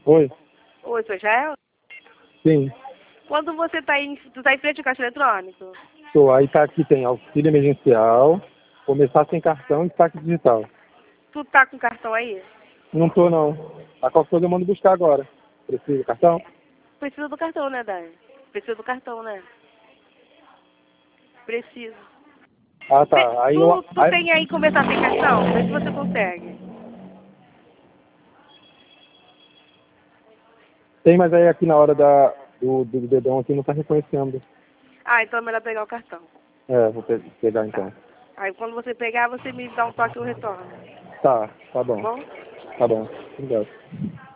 Oi? Oi, sou Jael? Sim. Quando você tu tá em frente ao caixa eletrônico? Tô. Aí tá aqui, tem auxílio emergencial, começar sem cartão e saque digital. Tu tá com cartão aí? Não tô, não. A qualquer coisa eu mando buscar agora. Precisa de cartão? Precisa do cartão, né, Dai? Precisa do cartão, né? Preciso. Ah, tá. Aí eu... Tu tem aí começar sem cartão? Vê se você consegue. Tem, mas aí aqui na hora do dedão aqui não tá reconhecendo. Ah, então é melhor pegar o cartão. É, vou pegar então. Aí quando você pegar, você me dá um toque e eu retorno. Tá Tá bom. bom? Tá bom. Obrigado.